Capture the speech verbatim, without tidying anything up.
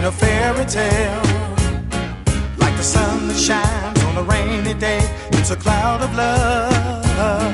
a fairy tale. Like the sun that shines on a rainy day, it's a cloud of love.